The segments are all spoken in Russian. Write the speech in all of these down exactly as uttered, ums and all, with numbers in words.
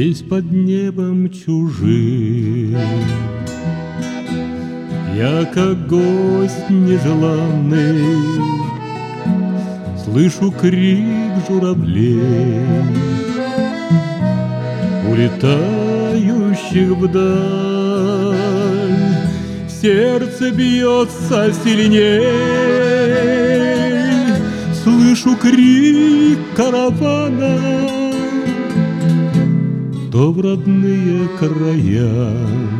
Здесь под небом чужим я, как гость нежеланный, слышу крик журавлей, улетающих вдаль. Сердце бьется сильней, слышу крик каравана, то в родные края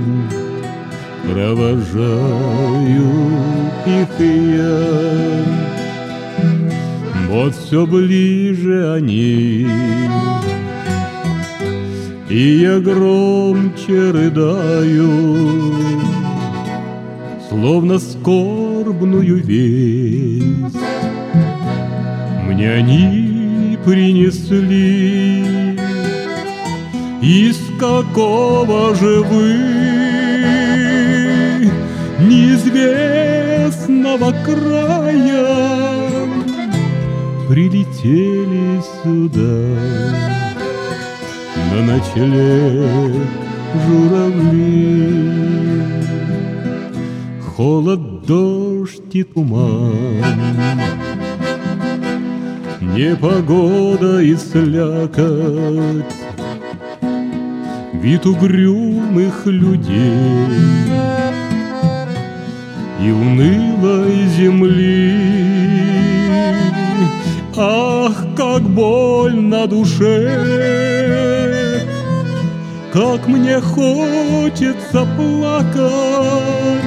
провожаю их и я. Вот все ближе они, и я громче рыдаю, словно скорбную весть мне они принесли. Из какого же вы неизвестного края прилетели сюда на ночлег журавли? Холод, дождь и туман, непогода и слякоть, вид угрюмых людей и унылой земли. Ах, как боль на душе, как мне хочется плакать.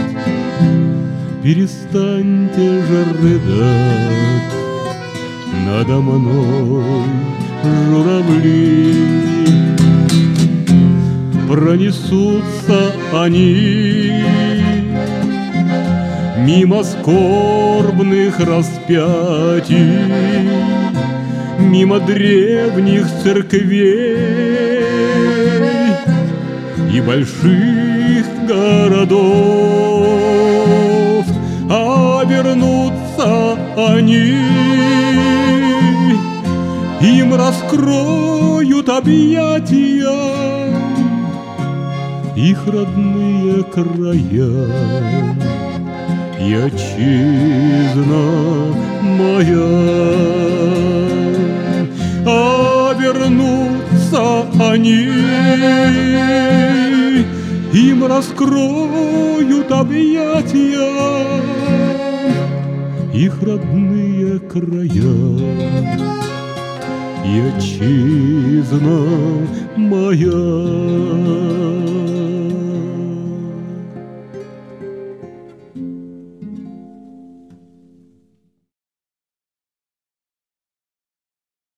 Перестаньте же рыдать надо мной, журавли. Пронесутся они мимо скорбных распятий, мимо древних церквей и больших городов. А вернутся они, им раскроют объятия их родные края и отчизна моя. А вернутся они, им раскроют объятия их родные края и отчизна моя.